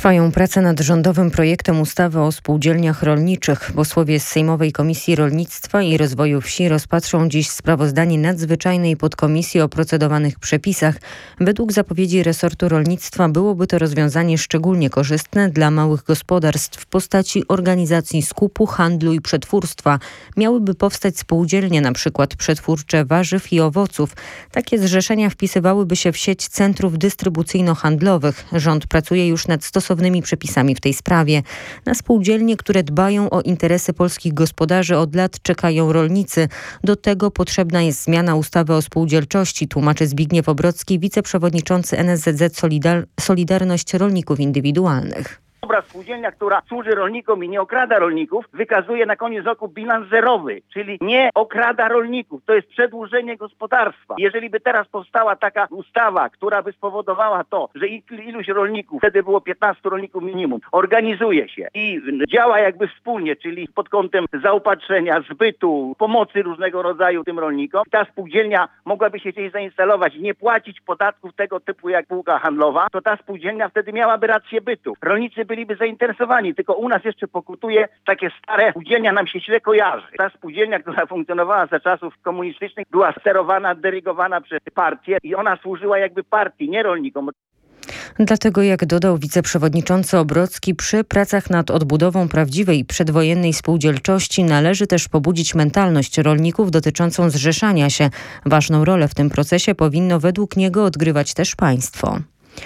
Trwają prace nad rządowym projektem ustawy o spółdzielniach rolniczych. Posłowie z Sejmowej Komisji Rolnictwa i Rozwoju Wsi rozpatrzą dziś sprawozdanie nadzwyczajnej podkomisji o procedowanych przepisach. Według zapowiedzi resortu rolnictwa byłoby to rozwiązanie szczególnie korzystne dla małych gospodarstw w postaci organizacji skupu, handlu i przetwórstwa. Miałyby powstać spółdzielnie, na przykład przetwórcze warzyw i owoców. Takie zrzeszenia wpisywałyby się w sieć centrów dystrybucyjno-handlowych. Rząd pracuje już nad stosownymi przepisami w tej sprawie. Na spółdzielnie, które dbają o interesy polskich gospodarzy, od lat czekają rolnicy. Do tego potrzebna jest zmiana ustawy o spółdzielczości, tłumaczy Zbigniew Obrocki, wiceprzewodniczący NSZZ Solidarność Rolników Indywidualnych. Dobra spółdzielnia, która służy rolnikom i nie okrada rolników, wykazuje na koniec roku bilans zerowy, czyli nie okrada rolników. To jest przedłużenie gospodarstwa. Jeżeli by teraz powstała taka ustawa, która by spowodowała to, że iluś rolników, wtedy było 15 rolników minimum, organizuje się i działa jakby wspólnie, czyli pod kątem zaopatrzenia, zbytu, pomocy różnego rodzaju tym rolnikom, ta spółdzielnia mogłaby się gdzieś zainstalować, nie płacić podatków tego typu jak spółka handlowa, to ta spółdzielnia wtedy miałaby rację bytu. Rolnicy byliby zainteresowani, tylko u nas jeszcze pokutuje takie stare spółdzielnia, nam się źle kojarzy. Ta spółdzielnia, która funkcjonowała za czasów komunistycznych, była sterowana, dyrygowana przez partię i ona służyła jakby partii, nie rolnikom. Dlatego, jak dodał wiceprzewodniczący Obrocki, przy pracach nad odbudową prawdziwej przedwojennej spółdzielczości należy też pobudzić mentalność rolników dotyczącą zrzeszania się. Ważną rolę w tym procesie powinno według niego odgrywać też państwo.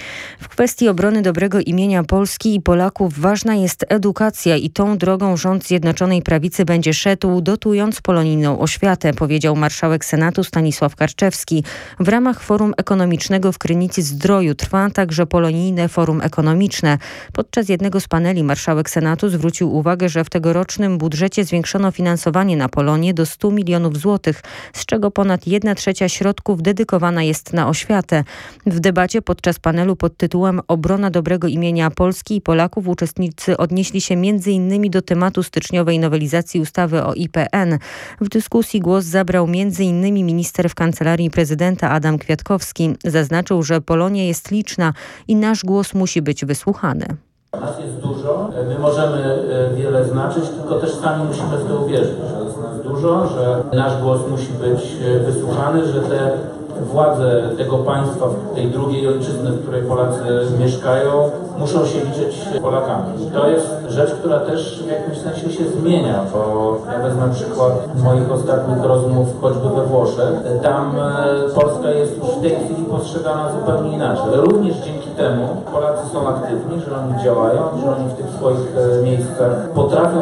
W kwestii obrony dobrego imienia Polski i Polaków ważna jest edukacja i tą drogą rząd Zjednoczonej Prawicy będzie szedł, dotując polonijną oświatę, powiedział marszałek Senatu Stanisław Karczewski. W ramach Forum Ekonomicznego w Krynicy-Zdroju trwa także polonijne forum ekonomiczne. Podczas jednego z paneli marszałek Senatu zwrócił uwagę, że w tegorocznym budżecie zwiększono finansowanie na Polonię do 100 milionów złotych, z czego ponad 1/3 środków dedykowana jest na oświatę. W debacie podczas panelu pod tytułem Obrona dobrego imienia Polski i Polaków uczestnicy odnieśli się m.in. do tematu styczniowej nowelizacji ustawy o IPN. W dyskusji głos zabrał m.in. minister w Kancelarii Prezydenta Adam Kwiatkowski. Zaznaczył, że Polonia jest liczna i nasz głos musi być wysłuchany. Nas jest dużo, my możemy wiele znaczyć, tylko też sami musimy w to uwierzyć, że jest nas dużo, że nasz głos musi być wysłuchany, że te władze tego państwa, tej drugiej ojczyzny, w której Polacy mieszkają, muszą się liczyć Polakami. To jest rzecz, która też w jakimś sensie się zmienia, bo ja wezmę przykład moich ostatnich rozmów choćby we Włoszech. Tam Polska jest już w tej chwili postrzegana zupełnie inaczej. Ale również dzięki temu Polacy są aktywni, że oni działają, że oni w tych swoich miejscach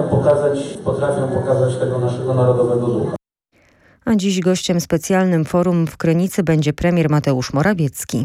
potrafią pokazać tego naszego narodowego ducha. A dziś gościem specjalnym forum w Krynicy będzie premier Mateusz Morawiecki.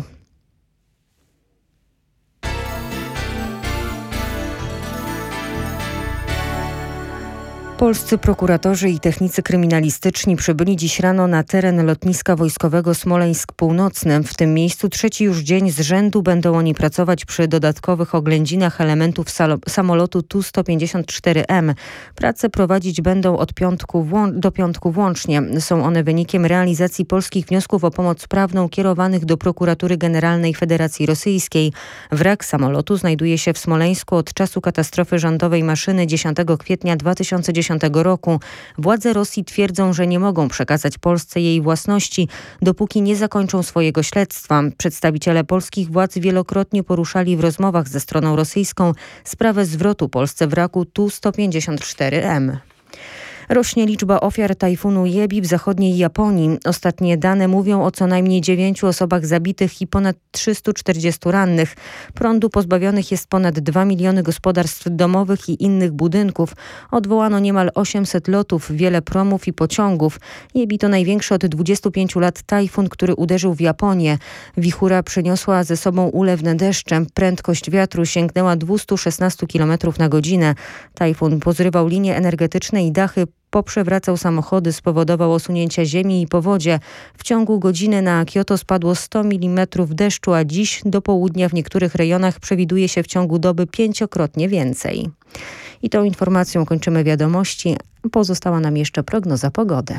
Polscy prokuratorzy i technicy kryminalistyczni przybyli dziś rano na teren lotniska wojskowego Smoleńsk Północny. W tym miejscu trzeci już dzień z rzędu będą oni pracować przy dodatkowych oględzinach elementów samolotu Tu-154M. Prace prowadzić będą od do piątku włącznie. Są one wynikiem realizacji polskich wniosków o pomoc prawną kierowanych do Prokuratury Generalnej Federacji Rosyjskiej. Wrak samolotu znajduje się w Smoleńsku od czasu katastrofy rządowej maszyny 10 kwietnia 2010 roku. Władze Rosji twierdzą, że nie mogą przekazać Polsce jej własności, dopóki nie zakończą swojego śledztwa. Przedstawiciele polskich władz wielokrotnie poruszali w rozmowach ze stroną rosyjską sprawę zwrotu Polsce wraku Tu-154M. Rośnie liczba ofiar tajfunu Jebi w zachodniej Japonii. Ostatnie dane mówią o co najmniej 9 osobach zabitych i ponad 340 rannych. Prądu pozbawionych jest ponad 2 miliony gospodarstw domowych i innych budynków. Odwołano niemal 800 lotów, wiele promów i pociągów. Jebi to największy od 25 lat tajfun, który uderzył w Japonię. Wichura przyniosła ze sobą ulewne deszcze. Prędkość wiatru sięgnęła 216 km na godzinę. Tajfun pozrywał linie energetyczne i dachy, poprzewracał samochody, spowodował osunięcia ziemi i powodzie. W ciągu godziny na Kyoto spadło 100 mm deszczu, a dziś do południa w niektórych rejonach przewiduje się w ciągu doby 5-krotnie więcej. I tą informacją kończymy wiadomości. Pozostała nam jeszcze prognoza pogody.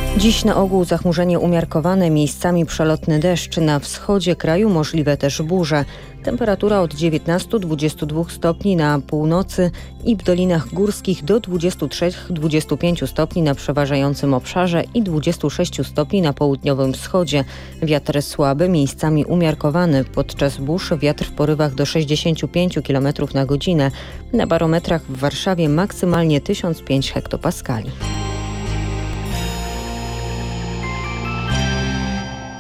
Dziś na ogół zachmurzenie umiarkowane, miejscami przelotny deszcz. Na wschodzie kraju możliwe też burze. Temperatura od 19-22 stopni na północy i w dolinach górskich do 23-25 stopni na przeważającym obszarze i 26 stopni na południowym wschodzie. Wiatr słaby, miejscami umiarkowany. Podczas burz wiatr w porywach do 65 km na godzinę. Na barometrach w Warszawie maksymalnie 1005 hektopaskali.